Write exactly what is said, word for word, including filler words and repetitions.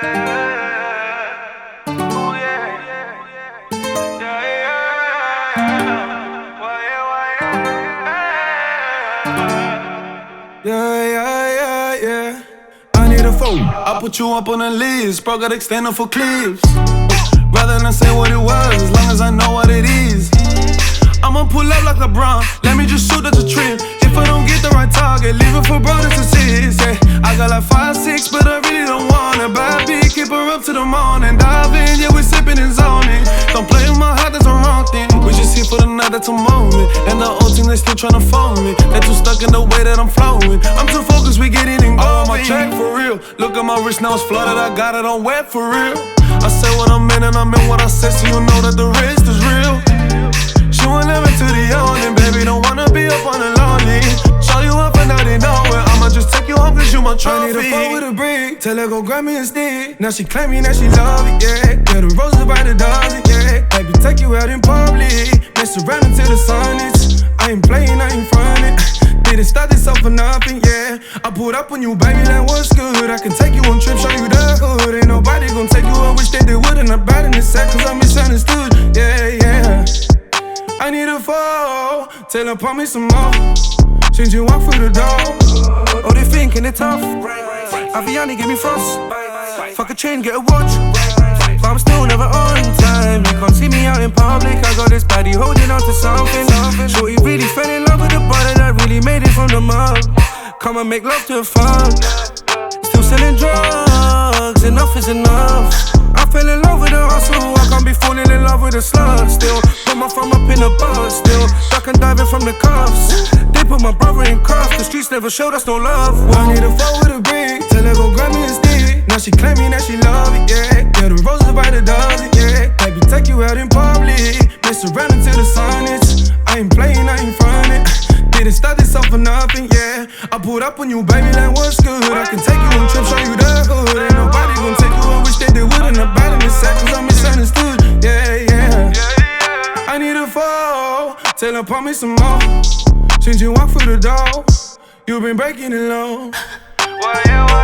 Yeah, yeah, yeah, yeah. I need a phone. I put you up on the list, bro. Got extended for clips. Rather than say what it was, as long as I know what it is. I'ma pull up like LeBron. Let me just shoot at the trim. If I don't get the right target, leave it for brothers to see. Yeah, I got like five, six, but I really don't want it. Bad beat, keep her up to the morning. Dive in, yeah, we sipping and zoning. Don't play with my heart, that's a wrong thing. We just here for the night, that's a moment. And the old team, they still tryna phone me. They too stuck in the way that I'm flowing. I'm too focused, we get it and go. Oh, my check for real. Look at my wrist, now it's flooded. I got it on wet for real. I say what I'm in and I'm in what I say, so you know that the wrist is real. She won't let me to the yawning, baby, don't wanna be up on the lonely. Show you up and I didn't know it, I'ma just take you home cause you my trophy. I need a phone with a brick, tell her go grab me a stick. Now she claim me, now she love it, yeah. Yeah, the roses by the dozen, yeah. Baby, take you out in public, mess around until the sun is. I ain't playing, I ain't frontin'. Didn't start this off for nothing, yeah. I pulled up on you, baby, that was good. I can take you on trips, show you the hood. Ain't nobody gon' take you, I wish that they wouldn't. I'm bad in this set, cause I'm misunderstood, yeah, yeah. I need a phone, tell her pump me some more. Change you walk through the door. Oh, they thinking it tough. Aviani give me frost. Fuck a chain, get a watch. But I'm still never on time. You can't see me out in public. I got this body holding on to something. Shorty really fell in love with the brother that really made it from the mud. Come and make love to a fuck. Still selling drugs, enough is enough. I fell in love with the hustle, I can't be falling in love with a slut. Still, put my thumb up in the bus. Still, duck and diving from the cuffs. They put my brother in cuffs, the streets never showed us no love. I need a phone with a brick, tell her go grab me a stick. Now she claim me, now she love it, yeah. Yeah, the roses by the dozen, yeah. Baby, take you out in public, mess around until the sun is. I ain't playing, I ain't frontin'. Didn't start this off for nothing, yeah. I pulled up on you, baby, that was good. I can take you on trips, show you the hood. Ain't nobody gon' take you, I wish that they wouldn't. I'm bad in this set, cause I'm misunderstood, yeah, yeah. I need a phone, tell her pump me some more. Change you walk through the door, you been breaking it low. Why, yeah, why?